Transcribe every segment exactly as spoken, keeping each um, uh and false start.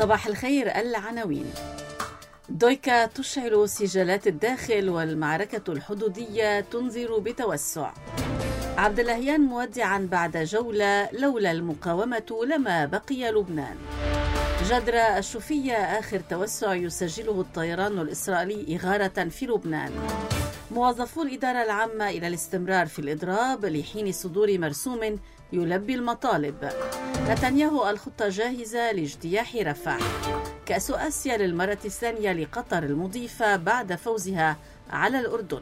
صباح الخير. العناوين: دويكا تشعل سجالات الداخل والمعركة الحدودية تنذر بتوسع. عبد اللهيان مودعا بعد جولة: لولا المقاومة لما بقي لبنان. جدرة الشوفية: آخر توسع يسجله الطيران الإسرائيلي إغارة في لبنان. موظفو الإدارة العامة إلى الاستمرار في الإضراب لحين صدور مرسوم يلبي المطالب. نتنياهو: الخطة جاهزة لاجتياح رفح. كأس آسيا للمرة الثانية لقطر المضيفة بعد فوزها على الأردن.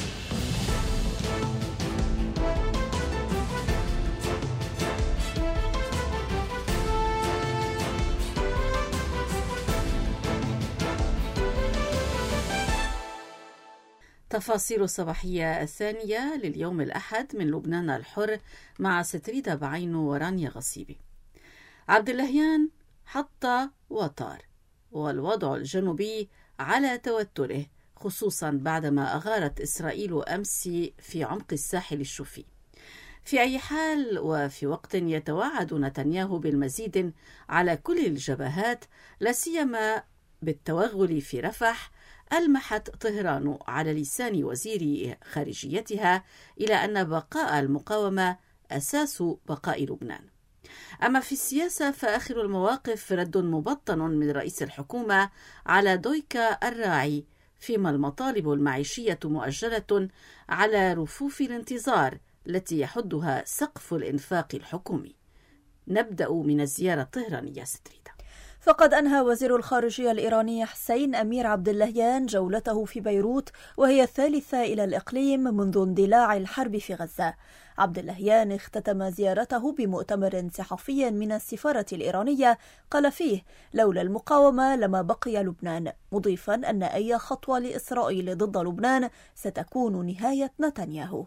تفاصيل الصباحية الثانية لليوم الأحد من لبنان الحر مع ستريدة بعينو ورانيا غصيبي. عبد اللهيان حط وطار، والوضع الجنوبي على توتره، خصوصا بعدما أغارت إسرائيل أمس في عمق الساحل الشوفي. في أي حال وفي وقت يتوعد نتنياهو بالمزيد على كل الجبهات، لا سيما بالتوغل في رفح، ألمحت طهران على لسان وزير خارجيتها إلى أن بقاء المقاومة أساس بقاء لبنان. أما في السياسة فآخر المواقف رد مبطن من رئيس الحكومة على دويكا الراعي، فيما المطالب المعيشية مؤجلة على رفوف الانتظار التي يحدها سقف الإنفاق الحكومي. نبدأ من الزيارة الطهرانية ستريدة. فقد أنهى وزير الخارجية الإيراني حسين أمير عبد اللهيان جولته في بيروت، وهي الثالثة إلى الإقليم منذ اندلاع الحرب في غزة. عبد اللهيان اختتم زيارته بمؤتمر صحفي من السفارة الإيرانية قال فيه: لولا المقاومة لما بقي لبنان، مضيفا أن أي خطوة لإسرائيل ضد لبنان ستكون نهاية نتنياهو.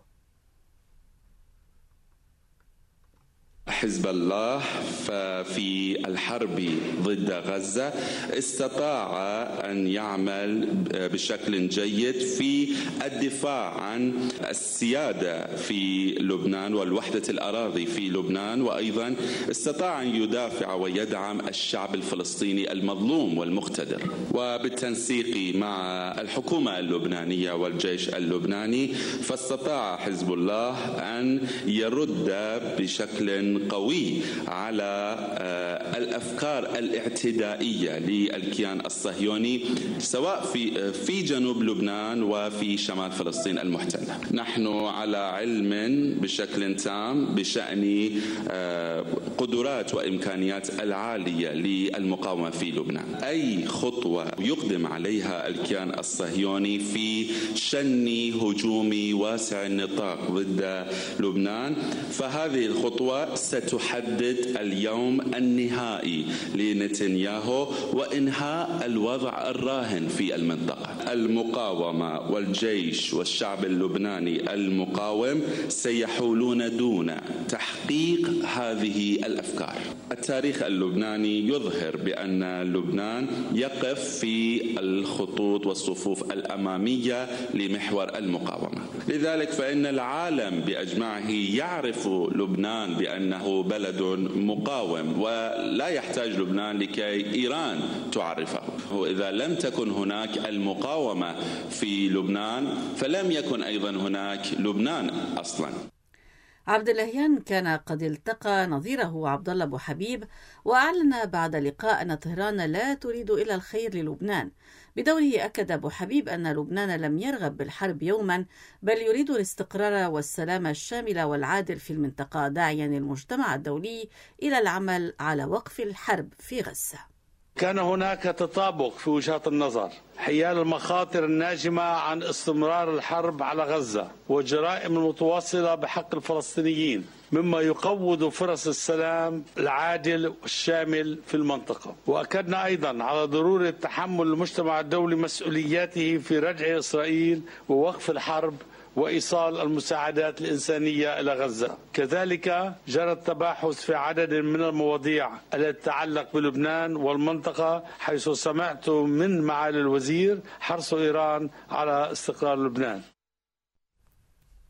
حزب الله في الحرب ضد غزة استطاع أن يعمل بشكل جيد في الدفاع عن السيادة في لبنان والوحدة الأراضي في لبنان، وأيضا استطاع أن يدافع ويدعم الشعب الفلسطيني المظلوم والمقتدر. وبالتنسيق مع الحكومة اللبنانية والجيش اللبناني فاستطاع حزب الله أن يرد بشكل قوي على الأفكار الاعتدائية للكيان الصهيوني سواء في في جنوب لبنان وفي شمال فلسطين المحتلة. نحن على علم بشكل تام بشأن قدرات وإمكانيات العالية للمقاومة في لبنان. أي خطوة يقدم عليها الكيان الصهيوني في شن هجوم واسع النطاق ضد لبنان، فهذه الخطوة ستحدد اليوم النهائي لنتنياهو وإنهاء الوضع الراهن في المنطقة. المقاومة والجيش والشعب اللبناني المقاوم سيحولون دون تحقيق هذه الأفكار. التاريخ اللبناني يظهر بأن لبنان يقف في الخطوط والصفوف الأمامية لمحور المقاومة، لذلك فإن العالم بأجمعه يعرف لبنان بأنه بلد مقاوم، ولا يحتاج لبنان لكي إيران تعرفه. وإذا لم تكن هناك المقاومة في لبنان فلم يكن أيضا هناك لبنان أصلا. عبد اللهيان كان قد التقى نظيره عبد الله أبو حبيب، وأعلن بعد لقاء أن طهران لا تريد إلا الخير للبنان. بدوره أكد أبو حبيب أن لبنان لم يرغب بالحرب يوما، بل يريد الاستقرار والسلام الشامل والعادل في المنطقة، داعيا المجتمع الدولي إلى العمل على وقف الحرب في غزة. كان هناك تطابق في وجهات النظر حيال المخاطر الناجمة عن استمرار الحرب على غزة والجرائم المتواصلة بحق الفلسطينيين، مما يقوض فرص السلام العادل والشامل في المنطقة. وأكدنا أيضا على ضرورة تحمل المجتمع الدولي مسؤولياته في ردع إسرائيل ووقف الحرب وإيصال المساعدات الإنسانية إلى غزة. كذلك جرى التباحث في عدد من المواضيع التي تتعلق بلبنان والمنطقة، حيث سمعت من معالي الوزير حرص إيران على استقرار لبنان.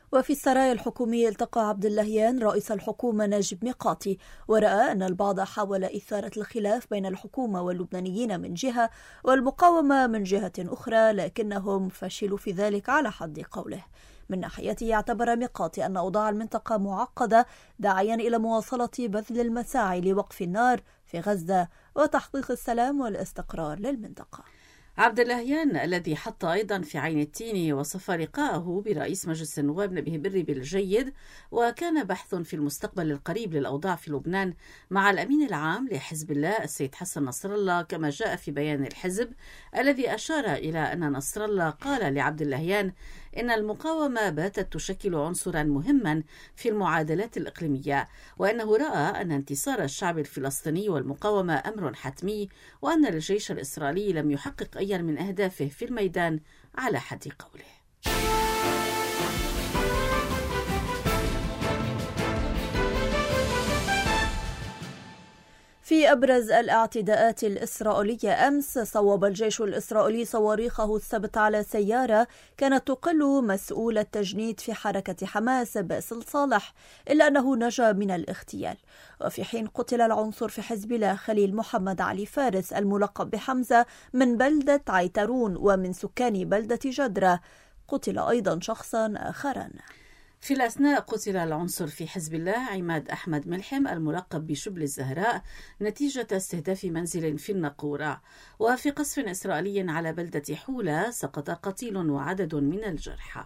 وفي السرايا الحكومي التقى عبد اللهيان رئيس الحكومة نجيب ميقاتي، ورأى أن البعض حاول إثارة الخلاف بين الحكومة واللبنانيين من جهة والمقاومة من جهة أخرى، لكنهم فشلوا في ذلك على حد قوله. من ناحيته اعتبر ميقاتي أن أوضاع المنطقة معقدة، داعيا إلى مواصلة بذل المساعي لوقف النار في غزة وتحقيق السلام والاستقرار للمنطقة. عبد اللهيان الذي حط أيضا في عين التين وصف لقاءه برئيس مجلس النواب نبيه بري بالجيد، وكان بحث في المستقبل القريب للأوضاع في لبنان مع الأمين العام لحزب الله السيد حسن نصر الله، كما جاء في بيان الحزب الذي أشار إلى أن نصر الله قال لعبد اللهيان إن المقاومة باتت تشكل عنصرا مهما في المعادلات الإقليمية، وأنه رأى أن انتصار الشعب الفلسطيني والمقاومة أمر حتمي، وأن الجيش الإسرائيلي لم يحقق أي من أهدافه في الميدان على حد قوله. في أبرز الاعتداءات الإسرائيلية أمس، صوب الجيش الإسرائيلي صواريخه السبت على سيارة كانت تقل مسؤول التجنيد في حركة حماس باسل صالح، إلا أنه نجا من الاغتيال. وفي حين قتل العنصر في حزب الله خليل محمد علي فارس الملقب بحمزة من بلدة عيترون ومن سكان بلدة جدرة، قتل أيضا شخصا آخرا. في الأثناء قتل العنصر في حزب الله عماد أحمد ملحم الملقب بشبل الزهراء نتيجة استهداف منزل في النقورة. وفي قصف إسرائيلي على بلدة حولة سقط قتيل وعدد من الجرحى.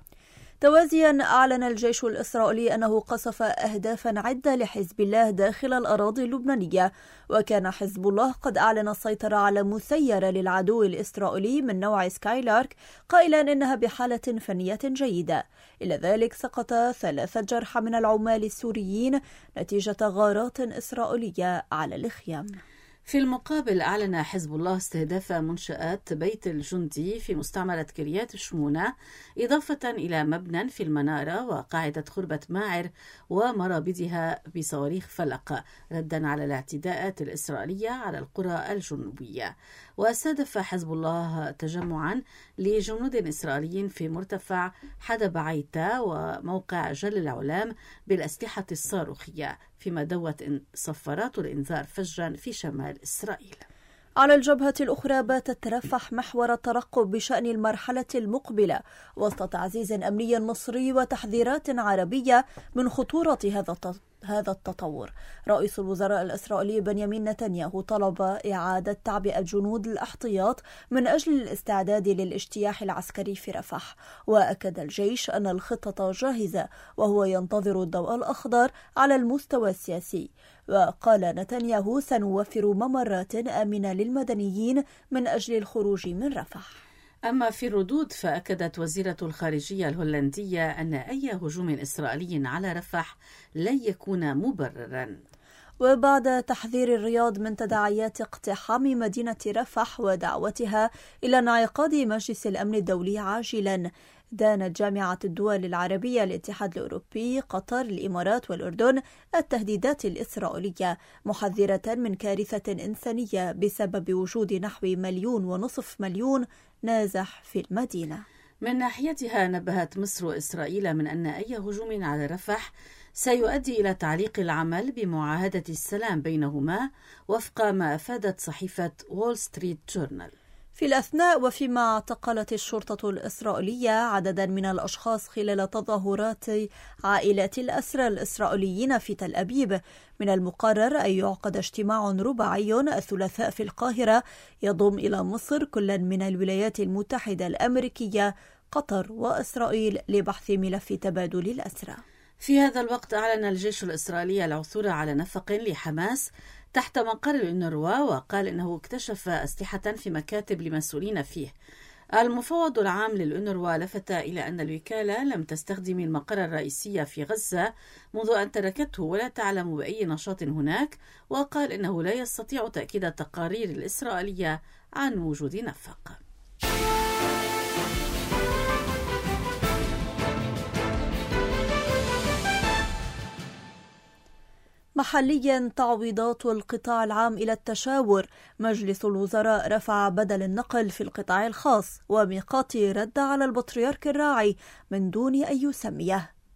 توازيا أعلن الجيش الإسرائيلي أنه قصف أهدافا عدة لحزب الله داخل الأراضي اللبنانية، وكان حزب الله قد أعلن السيطرة على مسيرة للعدو الإسرائيلي من نوع سكايلارك، قائلا إنها بحالة فنية جيدة. إلى ذلك سقط ثلاثة جرحى من العمال السوريين نتيجة غارات إسرائيلية على الخيام. في المقابل أعلن حزب الله استهداف منشآت بيت الجندي في مستعمرة كريات شمونة، إضافة إلى مبنى في المنارة وقاعدة خربة ماعر ومرابدها بصواريخ فلق، ردا على الاعتداءات الإسرائيلية على القرى الجنوبية. واستهدف حزب الله تجمعا لجنود إسرائيليين في مرتفع حدب عيتا وموقع جل العلام بالأسلحة الصاروخية، فيما دوت صفارات الإنذار فجرا في شمال إسرائيل. على الجبهة الأخرى باتت رفح محور الترقب بشأن المرحلة المقبلة وسط تعزيز أمني مصري وتحذيرات عربية من خطورة هذا هذا التطور. رئيس الوزراء الإسرائيلي بنيامين نتنياهو طلب إعادة تعبئة جنود الاحتياط من أجل الاستعداد للاجتياح العسكري في رفح، وأكد الجيش أن الخطة جاهزة وهو ينتظر الضوء الأخضر على المستوى السياسي. وقال نتنياهو سنوفر ممرات آمنة للمدنيين من أجل الخروج من رفح. أما في الردود فأكدت وزيرة الخارجية الهولندية أن أي هجوم إسرائيلي على رفح لن يكون مبررا. وبعد تحذير الرياض من تداعيات اقتحام مدينة رفح ودعوتها إلى انعقاد مجلس الأمن الدولي عاجلا، دانت جامعة الدول العربية الاتحاد الأوروبي قطر الإمارات والأردن التهديدات الإسرائيلية، محذرة من كارثة إنسانية بسبب وجود نحو مليون ونصف مليون نازح في المدينة. من ناحيتها نبهت مصر إسرائيل من أن أي هجوم على رفح سيؤدي إلى تعليق العمل بمعاهدة السلام بينهما، وفق ما أفادت صحيفة وول ستريت جورنال. في الأثناء وفيما اعتقلت الشرطة الإسرائيلية عددا من الأشخاص خلال تظاهرات عائلات الأسرى الإسرائيليين في تل أبيب، من المقرر أن يعقد اجتماع رباعي الثلاثاء في القاهرة يضم إلى مصر كلا من الولايات المتحدة الأمريكية، قطر وإسرائيل لبحث ملف تبادل الأسرى. في هذا الوقت أعلن الجيش الإسرائيلي العثور على نفق لحماس تحت مقر الأونروا، وقال إنه اكتشف أسلحة في مكاتب لمسؤولين فيه. المفوض العام للأونروا لفت إلى أن الوكالة لم تستخدم المقر الرئيسي في غزة منذ أن تركته ولا تعلم بأي نشاط هناك، وقال إنه لا يستطيع تأكيد التقارير الإسرائيلية عن وجود نفق. محليا تعويضات القطاع العام إلى التشاور، مجلس الوزراء رفع بدل النقل في القطاع الخاص، وميقاتي رد على البطريرك الراعي من دون أن يسميه.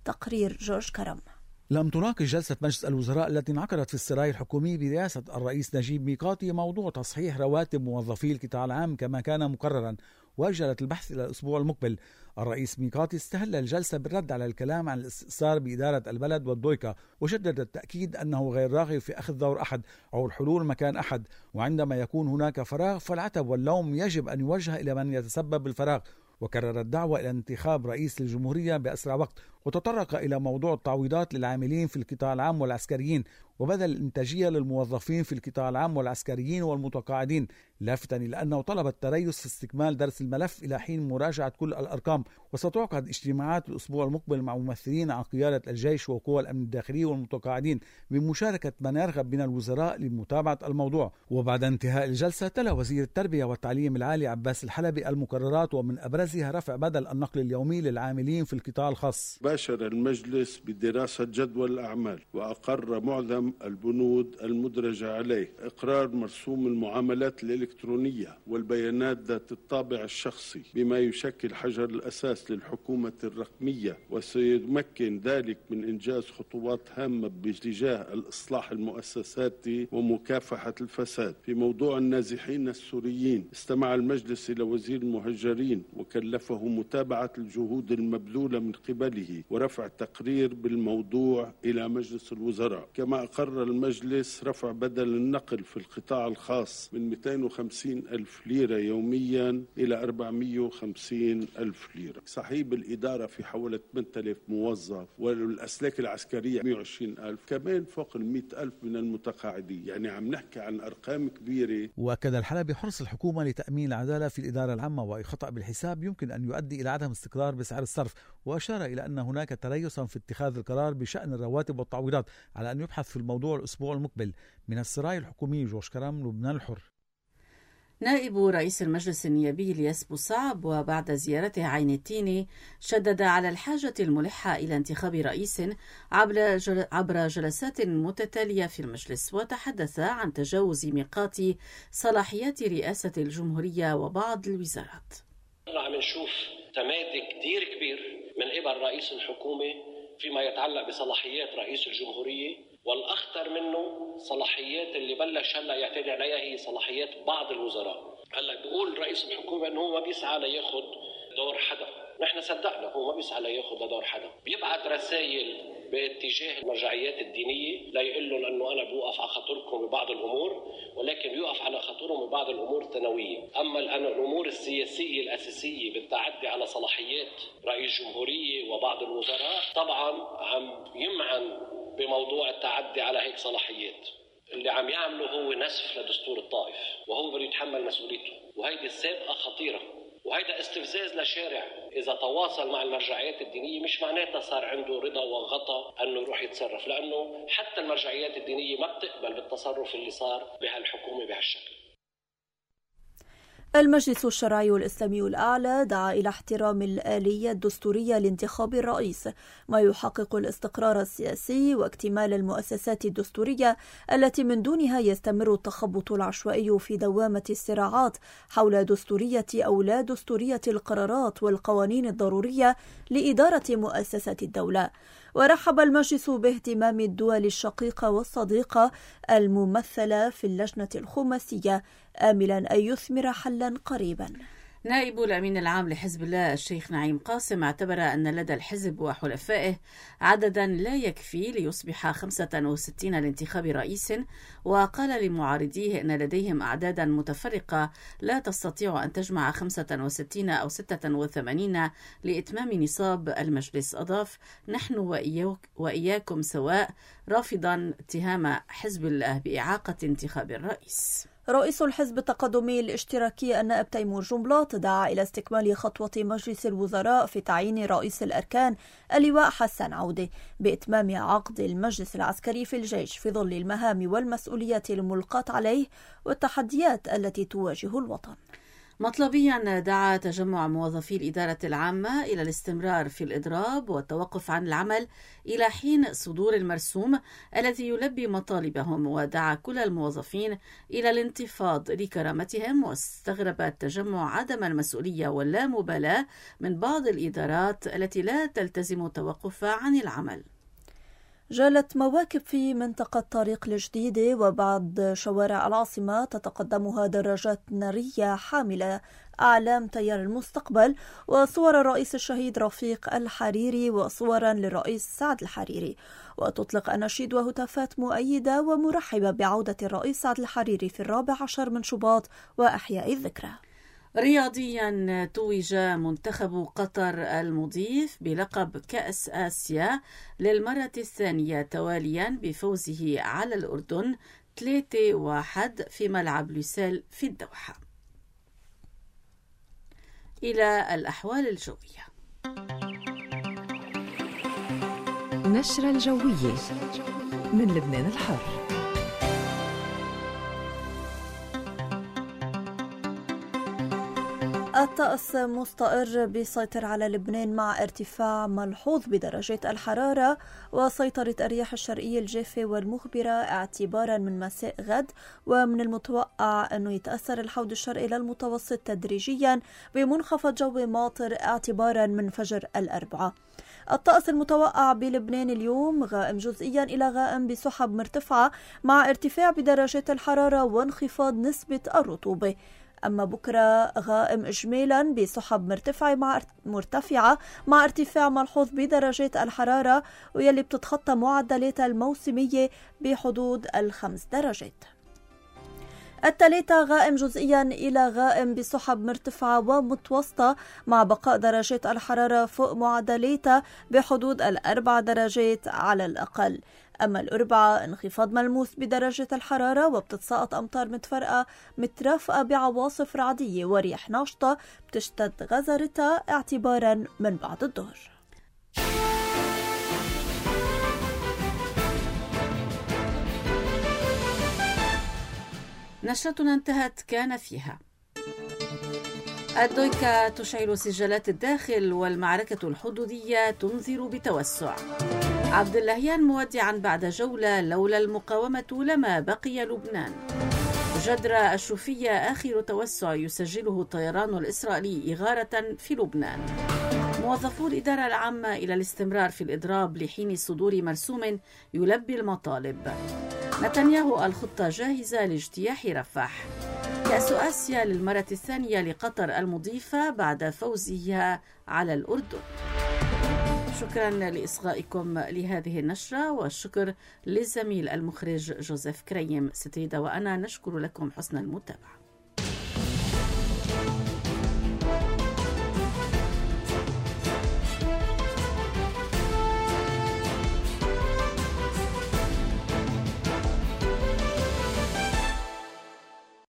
تقرير جورج كرم. لم تناقش جلسة مجلس الوزراء التي انعقدت في السراي الحكومي برئاسة الرئيس نجيب ميقاتي موضوع تصحيح رواتب موظفي القطاع العام كما كان مقررا، وأجلت البحث إلى الأسبوع المقبل. الرئيس ميقاتي استهل الجلسة بالرد على الكلام عن الاستئثار بإدارة البلد والدويكا، وشدد التأكيد أنه غير راغب في أخذ دور أحد أو الحلول مكان أحد، وعندما يكون هناك فراغ فالعتب واللوم يجب أن يوجه إلى من يتسبب بالفراغ. وكرر الدعوة إلى انتخاب رئيس للجمهورية بأسرع وقت، وتطرق إلى موضوع التعويضات للعاملين في القطاع العام والعسكريين وبذل الإنتاجية للموظفين في القطاع العام والعسكريين والمتقاعدين، لافتا إلى أنه طلب التريث في استكمال درس الملف إلى حين مراجعة كل الأرقام. وستعقد اجتماعات الأسبوع المقبل مع ممثلين عن قيادة الجيش وقوى الأمن الداخلي والمتقاعدين بمشاركة من يرغب من الوزراء لمتابعة الموضوع. وبعد انتهاء الجلسة تلا وزير التربية والتعليم العالي عباس الحلبي المقررات، ومن أبرزها رفع بدل النقل اليومي للعاملين في القطاع الخاص. باشر المجلس بدراسة جدول الأعمال وأقر معظم البنود المدرجة عليه، إقرار مرسوم المعاملات الإلكترونية والبيانات ذات الطابع الشخصي بما يشكل حجر الأساس للحكومة الرقمية، وسيمكن ذلك من إنجاز خطوات هامة باتجاه الإصلاح المؤسساتي ومكافحة الفساد. في موضوع النازحين السوريين استمع المجلس إلى وزير المهجرين وكلفه متابعة الجهود المبذولة من قبله ورفع تقرير بالموضوع إلى مجلس الوزراء. كما أقر المجلس رفع بدل النقل في القطاع الخاص من مئتين وخمسين ألف ليرة يوميا إلى أربعمئة وخمسين ألف ليرة. صحيب الإدارة في حوالي ثمانية آلاف موظف، والأسلاك العسكرية مئة وعشرين ألف، كمان فوق ال مئة ألف من المتقاعدين، يعني عم نحكي عن أرقام كبيرة. وأكد الحلبي حرص الحكومة لتأمين العدالة في الإدارة العامة، وأي خطأ بالحساب يمكن أن يؤدي إلى عدم استقرار بسعر الصرف، وأشار إلى أن هناك تريثا في اتخاذ القرار بشأن الرواتب والتعويضات على أن يبحث في الموضوع الأسبوع المقبل. من السراي الحكومي جورج كرم، لبنان الحر. نائب رئيس المجلس النيابي الياس بوصعب وبعد زيارته عين التين شدد على الحاجة الملحة إلى انتخاب رئيس عبر جلسات متتالية في المجلس، وتحدث عن تجاوز ميقات صلاحيات رئاسة الجمهورية وبعض الوزارات. عم نشوف تمادي كتير كبير من قبل رئيس الحكومة فيما يتعلق بصلاحيات رئيس الجمهورية، والأخطر منه صلاحيات اللي بلش هلا يعتدي عليها هي صلاحيات بعض الوزراء. هلا بيقول رئيس الحكومة انه هو ما بيسعى لياخذ دور حدا، نحن صدقنا هو ما بيسعى لياخذ دور حدا، بيبعث رسائل باتجاه المرجعيات الدينية ليقول لهم انه انا بوقف على خاطركم ببعض الامور، ولكن بيوقف على خاطرهم ببعض الامور الثانوية. اما الامور السياسية الاساسية بالتعدي على صلاحيات رئيس جمهورية وبعض الوزراء طبعا عم يمعن بموضوع التعدي على هيك صلاحيات. اللي عم يعمله هو نسف لدستور الطائف، وهو بده يتحمل مسؤوليته، وهيدي السابقة خطيرة، وهيدا استفزاز لشارع إذا تواصل مع المرجعيات الدينية مش معناتها صار عنده رضا وغطى أنه يروح يتصرف، لأنه حتى المرجعيات الدينية ما بتقبل بالتصرف اللي صار بهالحكومة بهالشكل. المجلس الشرعي الإسلامي الأعلى دعا إلى احترام الآلية الدستورية لانتخاب الرئيس، ما يحقق الاستقرار السياسي واكتمال المؤسسات الدستورية التي من دونها يستمر التخبط العشوائي في دوامة الصراعات حول دستورية أو لا دستورية القرارات والقوانين الضرورية لإدارة مؤسسات الدولة. ورحب المجلس باهتمام الدول الشقيقة والصديقة الممثلة في اللجنة الخماسية، آملا أن يثمر حلا قريبا. نائب الأمين العام لحزب الله الشيخ نعيم قاسم اعتبر أن لدى الحزب وحلفائه عددا لا يكفي ليصبح خمسة وستين لانتخاب رئيس، وقال لمعارضيه أن لديهم أعدادا متفرقة لا تستطيع أن تجمع خمسة وستين أو ستة وثمانين لإتمام نصاب المجلس. أضاف: نحن وإياكم سواء، رافضا اتهام حزب الله بإعاقة انتخاب الرئيس. رئيس الحزب التقدمي الاشتراكي النائب تيمور جنبلاط دعا إلى استكمال خطوة مجلس الوزراء في تعيين رئيس الأركان اللواء حسن عودة بإتمام عقد المجلس العسكري في الجيش في ظل المهام والمسؤوليات الملقاة عليه والتحديات التي تواجه الوطن. مطلبيا دعا تجمع موظفي الإدارة العامة إلى الاستمرار في الإضراب والتوقف عن العمل إلى حين صدور المرسوم الذي يلبي مطالبهم، ودعا كل الموظفين إلى الانتفاض لكرامتهم. واستغرب التجمع عدم المسؤولية واللامبالاة من بعض الإدارات التي لا تلتزم التوقف عن العمل. جالت مواكب في منطقة طريق الجديدة وبعض شوارع العاصمة تتقدمها دراجات نارية حاملة أعلام تيار المستقبل وصور الرئيس الشهيد رفيق الحريري وصورا للرئيس سعد الحريري، وتطلق أناشيد وهتافات مؤيدة ومرحبة بعودة الرئيس سعد الحريري في الرابع عشر من شباط وأحياء الذكرى. رياضيا، توج منتخب قطر المضيف بلقب كأس آسيا للمرة الثانية تواليا بفوزه على الأردن ثلاثة واحد في ملعب لوسيل في الدوحة. إلى الأحوال الجوية. نشرة الجوية من لبنان الحر. الطقس مستقر بيسيطر على لبنان مع ارتفاع ملحوظ بدرجات الحرارة وسيطرة الرياح الشرقية الجافة والمخبرة اعتبارا من مساء غد، ومن المتوقع أنه يتأثر الحوض الشرقي للمتوسط تدريجيا بمنخفض جوي ماطر اعتبارا من فجر الأربعاء. الطقس المتوقع بلبنان اليوم غائم جزئيا إلى غائم بسحب مرتفعة مع ارتفاع بدرجات الحرارة وانخفاض نسبة الرطوبة. أما بكرة غائم إجمالا بسحب مرتفعة مع مرتفعة مع ارتفاع ملحوظ بدرجات الحرارة ويلي بتتخطى معدلاتها الموسمية بحدود الخمس درجات. الثلاثة غائم جزئيا إلى غائم بسحب مرتفعة ومتوسطة مع بقاء درجات الحرارة فوق معدلاتها بحدود الأربع درجات على الأقل. أما الأربعاء انخفاض ملموس بدرجة الحرارة وبتتساقط أمطار متفرقة مترافقة بعواصف رعدية ورياح ناشطة بتشتد غزرتها اعتبارا من بعد الظهر. نشرتنا انتهت كان فيها: الدويكا تشعل سجلات الداخل والمعركة الحدودية تنذر بتوسع. عبد اللهيان مودعا بعد جولة لولا المقاومة لما بقي لبنان. جدرة الشوفية آخر توسع يسجله الطيران الإسرائيلي إغارة في لبنان. موظفو الإدارة العامة إلى الاستمرار في الإضراب لحين صدور مرسوم يلبي المطالب. نتنياهو الخطة جاهزة لاجتياح رفح. كأس آسيا للمرة الثانية لقطر المضيفة بعد فوزها على الأردن. شكرا لإصغائكم لهذه النشرة، والشكر للزميل المخرج جوزيف كريم. ستريدا وأنا نشكر لكم حسن المتابعة.